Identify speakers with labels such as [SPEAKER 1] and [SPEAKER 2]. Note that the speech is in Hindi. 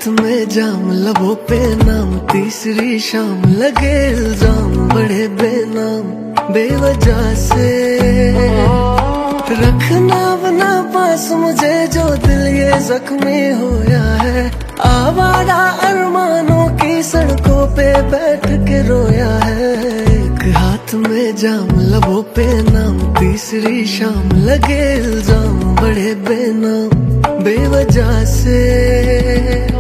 [SPEAKER 1] में जाम लबों पे नाम, तीसरी शाम लगे इल्जाम बड़े बेनाम बेवजह से। रखना बना पास मुझे जो दिल ये जख्मी होया है, आवारा अरमानों की सड़कों पे बैठ के रोया है। एक हाथ में जाम लबों पे नाम, तीसरी शाम लगे इल्जाम बड़े बेनाम बेवजह से।